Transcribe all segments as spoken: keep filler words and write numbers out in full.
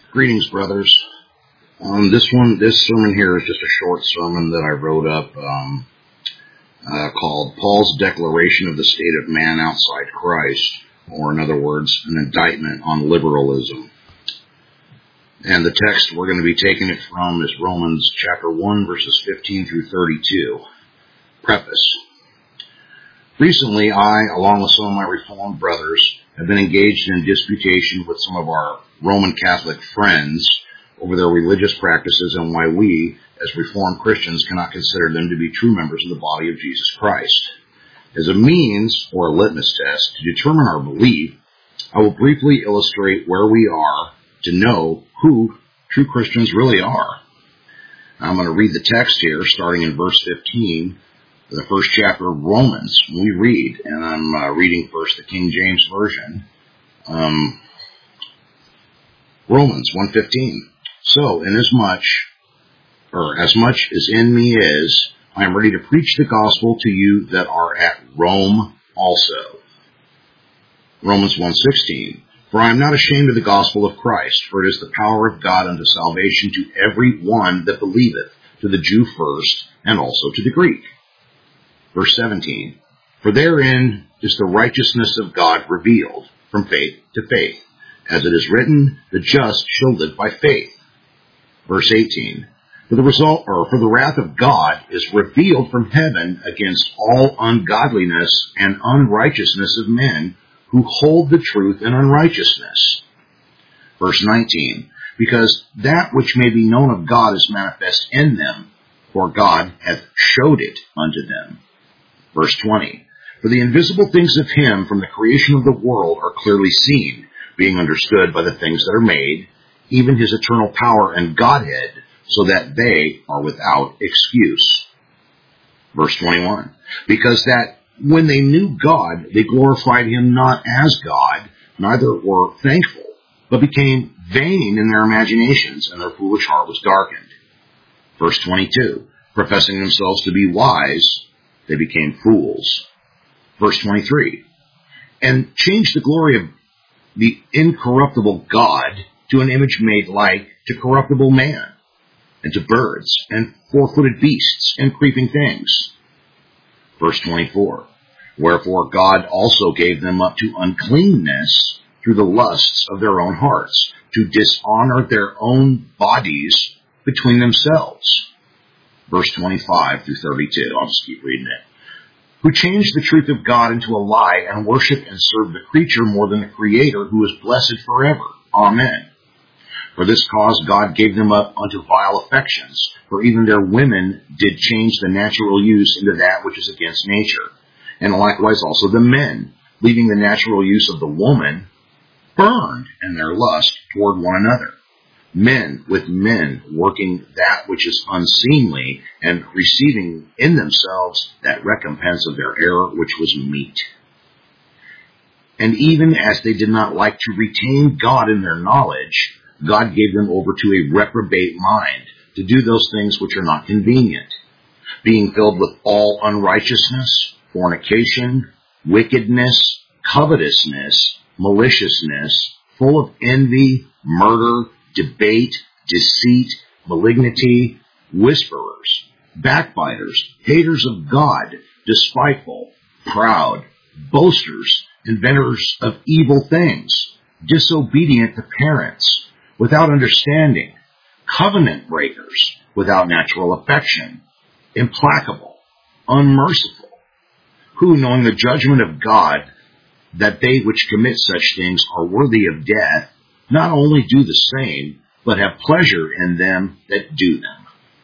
Greetings, brothers. Um, this one, this sermon here is just a short sermon that I wrote up um, uh, called Paul's Declaration of the State of Man Outside Christ, or in other words, an indictment on liberalism. And the text we're going to be taking it from is Romans chapter one, verses fifteen through thirty-two. Preface. Recently, I, along with some of my Reformed brothers, have been engaged in disputation with some of our Roman Catholic friends over their religious practices and why we, as Reformed Christians, cannot consider them to be true members of the body of Jesus Christ. As a means, or a litmus test, to determine our belief, I will briefly illustrate where we are to know who true Christians really are. I'm going to read the text here, starting in verse fifteen, the first chapter of Romans. We read, and I'm uh, reading first the King James Version, um, Romans one fifteen. So, inasmuch, or as much as in me is, I am ready to preach the gospel to you that are at Rome also. Romans one sixteen. For I am not ashamed of the gospel of Christ, for it is the power of God unto salvation to every one that believeth, to the Jew first, and also to the Greek. Verse seventeen. For therein is the righteousness of God revealed from faith to faith, as it is written, the just shall live by faith. Verse eighteen. For the result, or for the wrath of God is revealed from heaven against all ungodliness and unrighteousness of men who hold the truth in unrighteousness. Verse nineteen. Because that which may be known of God is manifest in them, for God hath showed it unto them. Verse twenty. For the invisible things of him from the creation of the world are clearly seen, being understood by the things that are made, even his eternal power and Godhead, so that they are without excuse. Verse twenty-one. Because that when they knew God, they glorified him not as God, neither were thankful, but became vain in their imaginations, and their foolish heart was darkened. Verse twenty-two. Professing themselves to be wise, they became fools. Verse twenty-three. And changed the glory of the incorruptible God to an image made like to corruptible man, and to birds, and four-footed beasts, and creeping things. Verse twenty-four. Wherefore God also gave them up to uncleanness through the lusts of their own hearts, to dishonor their own bodies between themselves. Verse twenty-five through thirty-two. I'll just keep reading it. Who changed the truth of God into a lie, and worship and serve the creature more than the Creator, who is blessed forever. Amen. For this cause God gave them up unto vile affections, for even their women did change the natural use into that which is against nature. And likewise also the men, leaving the natural use of the woman, burned in their lust toward one another. Men with men working that which is unseemly, and receiving in themselves that recompense of their error which was meet. And even as they did not like to retain God in their knowledge, God gave them over to a reprobate mind, to do those things which are not convenient, being filled with all unrighteousness, fornication, wickedness, covetousness, maliciousness, full of envy, murder, debate, deceit, malignity, whisperers, backbiters, haters of God, despiteful, proud, boasters, inventors of evil things, disobedient to parents, without understanding, covenant breakers, without natural affection, implacable, unmerciful, who, knowing the judgment of God, that they which commit such things are worthy of death, not only do the same, but have pleasure in them that do them.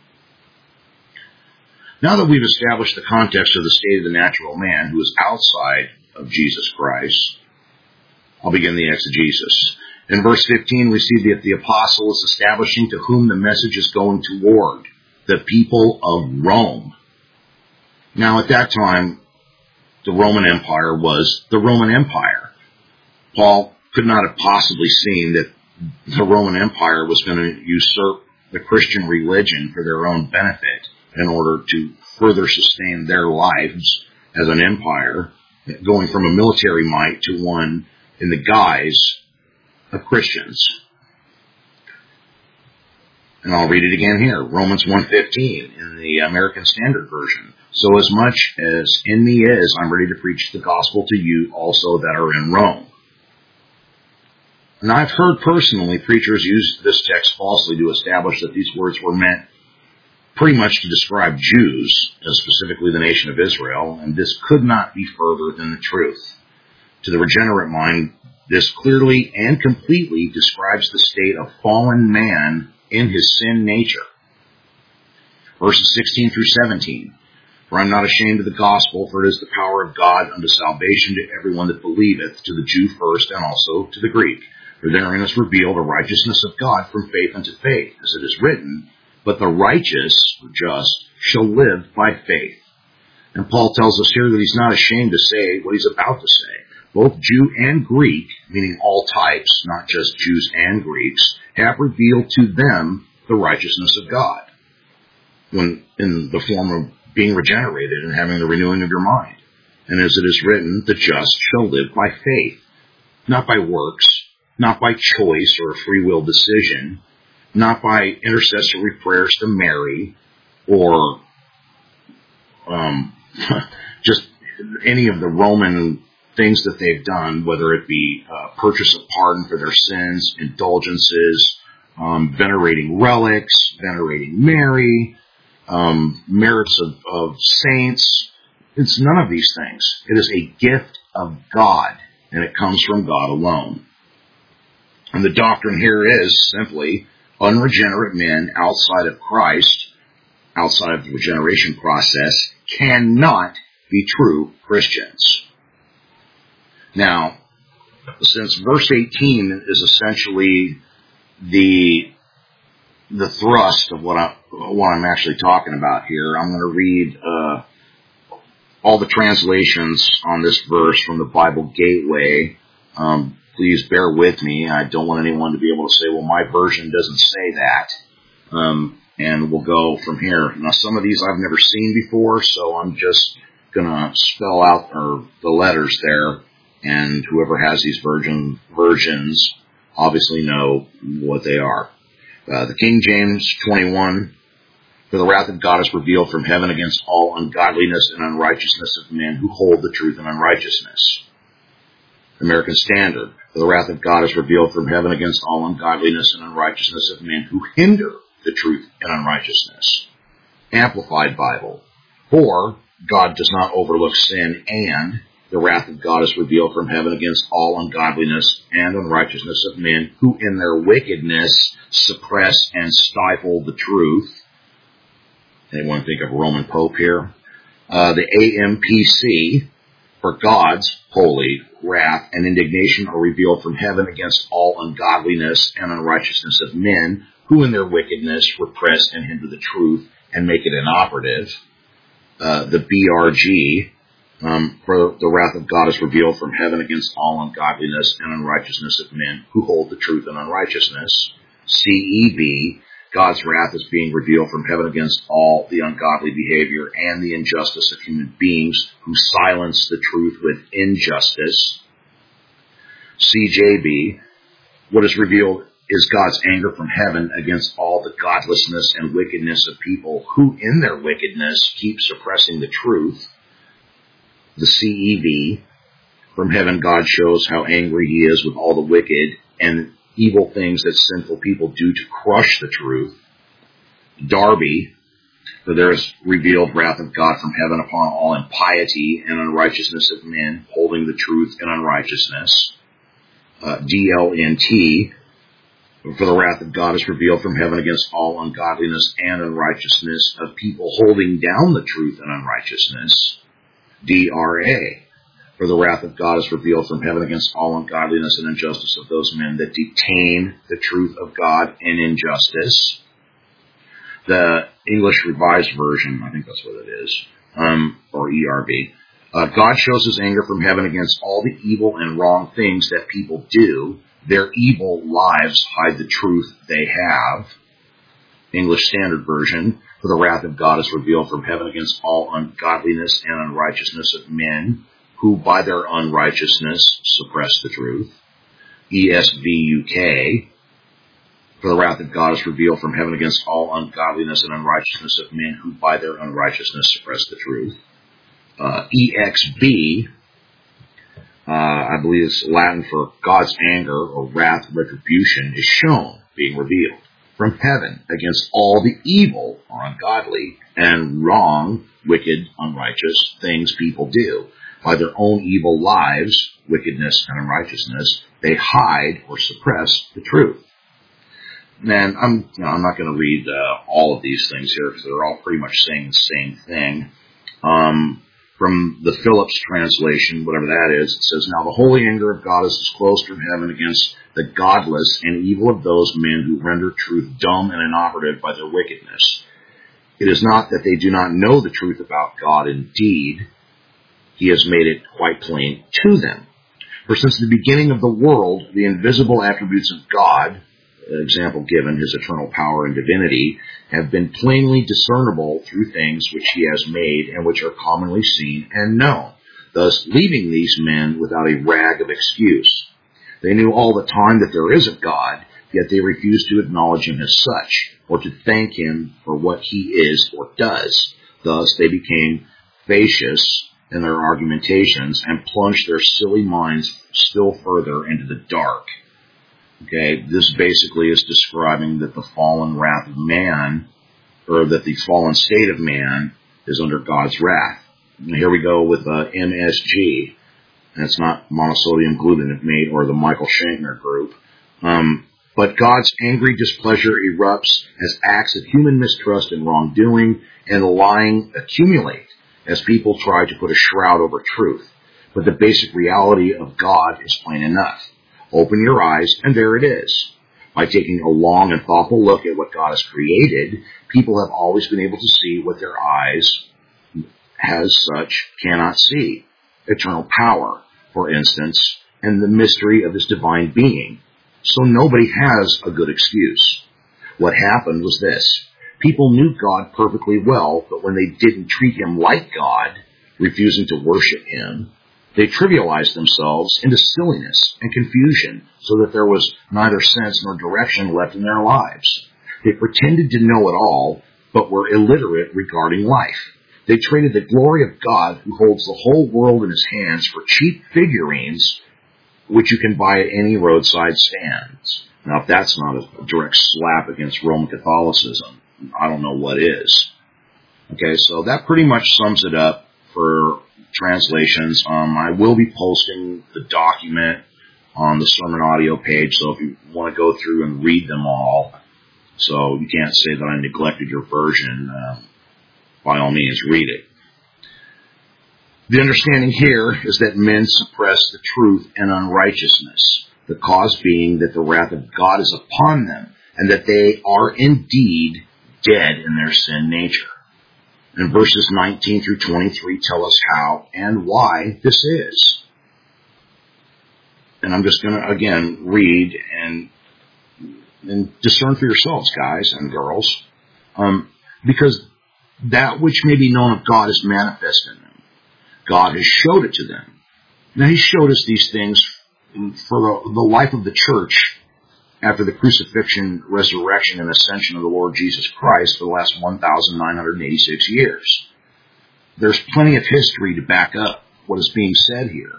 Now that we've established the context of the state of the natural man who is outside of Jesus Christ, I'll begin the exegesis. In verse fifteen, we see that the apostle is establishing to whom the message is going toward, the people of Rome. Now, at that time, the Roman Empire was the Roman Empire. Paul could not have possibly seen that the Roman Empire was going to usurp the Christian religion for their own benefit in order to further sustain their lives as an empire, going from a military might to one in the guise of Christians. And I'll read it again here. Romans one fifteen in the American Standard Version. So as much as in me is, I'm ready to preach the gospel to you also that are in Rome. And I've heard personally preachers use this text falsely to establish that these words were meant pretty much to describe Jews, and specifically the nation of Israel, and this could not be further than the truth. To the regenerate mind, this clearly and completely describes the state of fallen man in his sin nature. Verses sixteen through seventeen. For I am not ashamed of the gospel, for it is the power of God unto salvation to everyone that believeth, to the Jew first, and also to the Greek. For therein is revealed the righteousness of God from faith unto faith, as it is written, but the righteous, or just, shall live by faith. And Paul tells us here that he's not ashamed to say what he's about to say. Both Jew and Greek, meaning all types, not just Jews and Greeks, have revealed to them the righteousness of God, when in the form of being regenerated and having the renewing of your mind. And as it is written, the just shall live by faith, not by works, not by choice or a free will decision, not by intercessory prayers to Mary, or um, just any of the Roman things that they've done, whether it be uh, purchase of pardon for their sins, indulgences, um, venerating relics, venerating Mary, um, merits of, of saints. It's none of these things. It is a gift of God, and it comes from God alone. And the doctrine here is simply unregenerate men outside of Christ, outside of the regeneration process, cannot be true Christians. Now, since verse eighteen is essentially the the thrust of what, I, what I'm actually talking about here, I'm going to read uh, all the translations on this verse from the Bible Gateway. Um, please bear with me. I don't want anyone to be able to say, well, my version doesn't say that. Um, and we'll go from here. Now, some of these I've never seen before, so I'm just going to spell out or the letters there. And whoever has these version, versions obviously know what they are. Uh, the King James twenty-one, for the wrath of God is revealed from heaven against all ungodliness and unrighteousness of men who hold the truth in unrighteousness. American Standard, for the wrath of God is revealed from heaven against all ungodliness and unrighteousness of men who hinder the truth in unrighteousness. Amplified Bible, for God does not overlook sin, and the wrath of God is revealed from heaven against all ungodliness and unrighteousness of men who in their wickedness suppress and stifle the truth. Anyone think of Roman Pope here? Uh, the A M P C, for God's holy wrath and indignation are revealed from heaven against all ungodliness and unrighteousness of men who in their wickedness repress and hinder the truth and make it inoperative. Uh, the B R G, Um, for the wrath of God is revealed from heaven against all ungodliness and unrighteousness of men who hold the truth in unrighteousness. C E B, God's wrath is being revealed from heaven against all the ungodly behavior and the injustice of human beings who silence the truth with injustice. C J B, what is revealed is God's anger from heaven against all the godlessness and wickedness of people who in their wickedness keep suppressing the truth. The C E V, from heaven God shows how angry he is with all the wicked and evil things that sinful people do to crush the truth. Darby, for there is revealed wrath of God from heaven upon all impiety and unrighteousness of men holding the truth in unrighteousness. Uh, D L N T, for the wrath of God is revealed from heaven against all ungodliness and unrighteousness of people holding down the truth in unrighteousness. D R A, for the wrath of God is revealed from heaven against all ungodliness and injustice of those men that detain the truth of God in injustice. The English Revised Version, I think that's what it is, um, or E R V. Uh, God shows his anger from heaven against all the evil and wrong things that people do. Their evil lives hide the truth they have. English Standard Version, for the wrath of God is revealed from heaven against all ungodliness and unrighteousness of men who by their unrighteousness suppress the truth. E S V U K, for For the wrath of God is revealed from heaven against all ungodliness and unrighteousness of men who by their unrighteousness suppress the truth. Uh, E X B, uh, I believe it's Latin for God's anger or wrath, retribution, is shown, being revealed from heaven against all the evil or ungodly and wrong, wicked, unrighteous things people do. By their own evil lives, wickedness and unrighteousness, they hide or suppress the truth. And I'm, you know, I'm not going to read uh, all of these things here because they're all pretty much saying the same thing. Um, from the Phillips translation, whatever that is, it says, "Now the holy anger of God is disclosed from heaven against the godless and evil of those men who render truth dumb and inoperative by their wickedness. It is not that they do not know the truth about God. Indeed, He has made it quite plain to them. For since the beginning of the world, the invisible attributes of God, example given, His eternal power and divinity, have been plainly discernible through things which He has made and which are commonly seen and known, thus leaving these men without a rag of excuse. They knew all the time that there is a God, yet they refuse to acknowledge Him as such, or to thank Him for what He is or does. Thus they became fallacious in their argumentations and plunged their silly minds still further into the dark." Okay, this basically is describing that the fallen wrath of man, or that the fallen state of man, is under God's wrath. And here we go with uh, M S G. That's not monosodium glutamate made, or the Michael Shankner group. Um, but God's angry displeasure erupts as acts of human mistrust and wrongdoing and lying accumulate as people try to put a shroud over truth. But the basic reality of God is plain enough. Open your eyes, and there it is. By taking a long and thoughtful look at what God has created, people have always been able to see what their eyes, as such, cannot see. Eternal power, for instance, and the mystery of His divine being. So nobody has a good excuse. What happened was this. People knew God perfectly well, but when they didn't treat Him like God, refusing to worship Him, they trivialized themselves into silliness and confusion so that there was neither sense nor direction left in their lives. They pretended to know it all, but were illiterate regarding life. They traded the glory of God, who holds the whole world in His hands, for cheap figurines, which you can buy at any roadside stands. Now, if that's not a direct slap against Roman Catholicism, I don't know what is. Okay, so that pretty much sums it up for translations. Um, I will be posting the document on the sermon audio page, so if you want to go through and read them all, so you can't say that I neglected your version, uh, by all means, read it. The understanding here is that men suppress the truth and unrighteousness, the cause being that the wrath of God is upon them, and that they are indeed dead in their sin nature. And verses nineteen through twenty-three tell us how and why this is. And I'm just going to, again, read and, and discern for yourselves, guys and girls, um, because that which may be known of God is manifest in them. God has showed it to them. Now, He showed us these things for the, the life of the church after the crucifixion, resurrection, and ascension of the Lord Jesus Christ for the last one thousand nine hundred eighty-six years. There's plenty of history to back up what is being said here.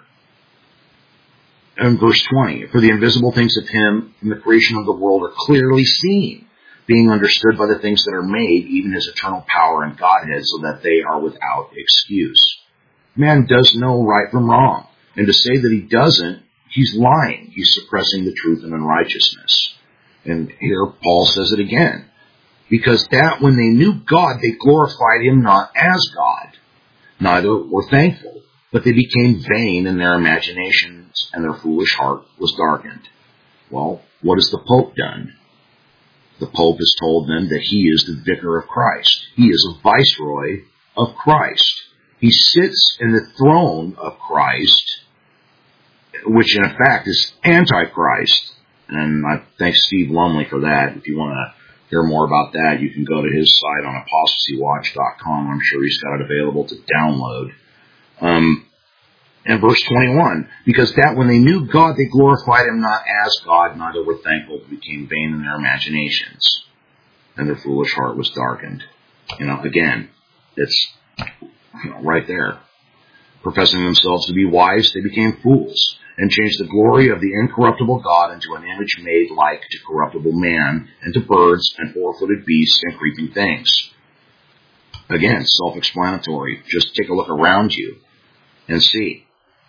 In verse twenty, for the invisible things of Him in the creation of the world are clearly seen, being understood by the things that are made, even His eternal power and Godhead, so that they are without excuse. Man does know right from wrong, and to say that he doesn't, he's lying. He's suppressing the truth and unrighteousness. And here Paul says it again. Because that when they knew God, they glorified Him not as God. Neither were thankful, but they became vain in their imaginations, and their foolish heart was darkened. Well, what has the Pope done? The Pope has told them that he is the vicar of Christ. He is a viceroy of Christ. He sits in the throne of Christ, which in effect is Antichrist. And I thank Steve Lumley for that. If you want to hear more about that, you can go to his site on apostasy watch dot com. I'm sure he's got it available to download. Um, And verse twenty-one, because that when they knew God, they glorified him not as God, neither were thankful, but became vain in their imaginations. And their foolish heart was darkened. You know, again, it's you know, right there. Professing themselves to be wise, they became fools, and changed the glory of the incorruptible God into an image made like to corruptible man, and to birds, and four-footed beasts, and creeping things. Again, self-explanatory. Just take a look around you and see.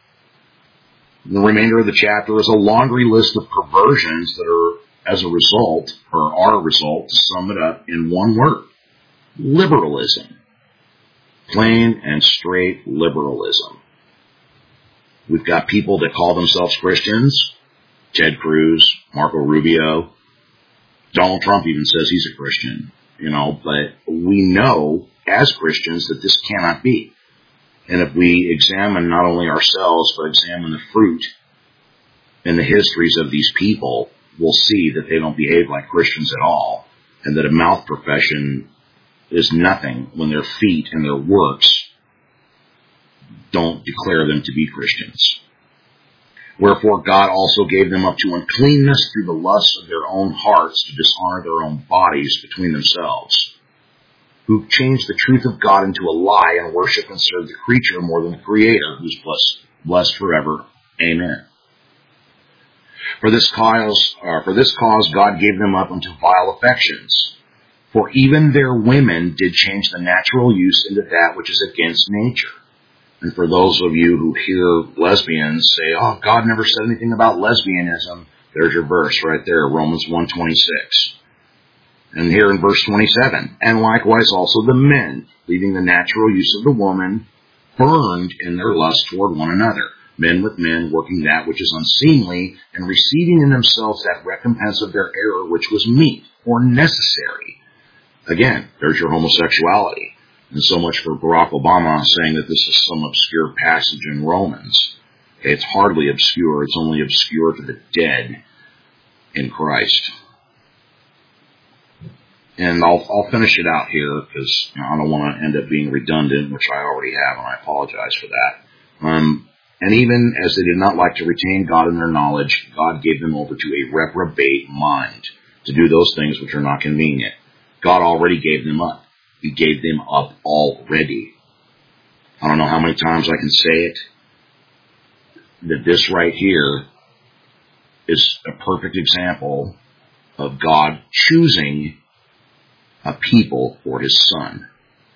The remainder of the chapter is a laundry list of perversions that are as a result, or are a result, to sum it up in one word. Liberalism. Plain and straight liberalism. We've got people that call themselves Christians. Ted Cruz, Marco Rubio. Donald Trump even says he's a Christian. You know, but we know as Christians that this cannot be. And if we examine not only ourselves, but examine the fruit and the histories of these people, we'll see that they don't behave like Christians at all, and that a mouth profession is nothing when their feet and their works don't declare them to be Christians. Wherefore God also gave them up to uncleanness through the lusts of their own hearts, to dishonor their own bodies between themselves, who changed the truth of God into a lie, and worship and serve the creature more than the Creator, who's blessed, blessed forever. Amen. For this cause, uh, for this cause God gave them up unto vile affections. For even their women did change the natural use into that which is against nature. And for those of you who hear lesbians say, oh, God never said anything about lesbianism, there's your verse right there, Romans one twenty-six. And here in verse twenty-seven, and likewise also the men, leaving the natural use of the woman, burned in their lust toward one another, men with men, working that which is unseemly, and receiving in themselves that recompense of their error which was meet or necessary. Again, there's your homosexuality. And so much for Barack Obama saying that this is some obscure passage in Romans. Okay, it's hardly obscure, it's only obscure to the dead in Christ. And I'll, I'll finish it out here because you know, I don't want to end up being redundant, which I already have, and I apologize for that. Um, and even as they did not like to retain God in their knowledge, God gave them over to a reprobate mind to do those things which are not convenient. God already gave them up. He gave them up already. I don't know how many times I can say it, that this right here is a perfect example of God choosing a people for his son.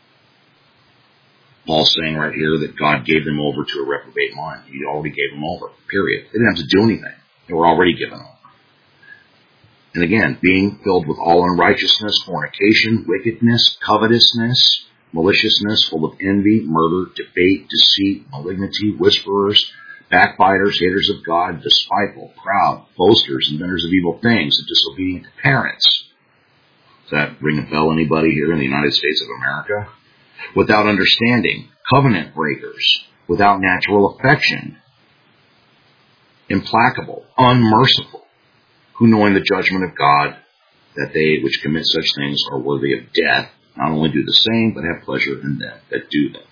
Paul's saying right here that God gave them over to a reprobate mind. He already gave them over, period. They didn't have to do anything. They were already given over. And again, being filled with all unrighteousness, fornication, wickedness, covetousness, maliciousness, full of envy, murder, debate, deceit, malignity, whisperers, backbiters, haters of God, despiteful, proud, boasters, inventors of evil things, and disobedient to parents. Does that ring a bell, anybody here in the United States of America? Without understanding, covenant breakers, without natural affection, implacable, unmerciful, who knowing the judgment of God, that they which commit such things are worthy of death, not only do the same, but have pleasure in them that do them.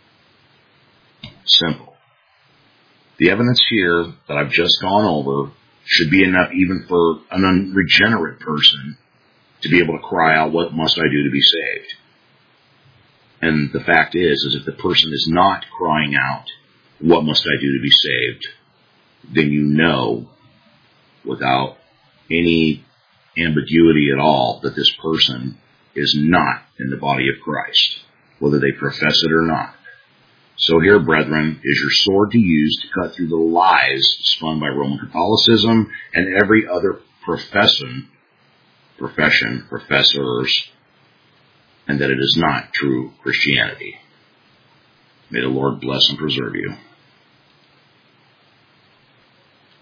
Simple. The evidence here that I've just gone over should be enough even for an unregenerate person to be able to cry out, what must I do to be saved? And the fact is, is if the person is not crying out, what must I do to be saved? Then you know, without any ambiguity at all, that this person is not in the body of Christ, whether they profess it or not. So here, brethren, is your sword to use to cut through the lies spun by Roman Catholicism and every other profession, profession, professors, and that it is not true Christianity. May the Lord bless and preserve you.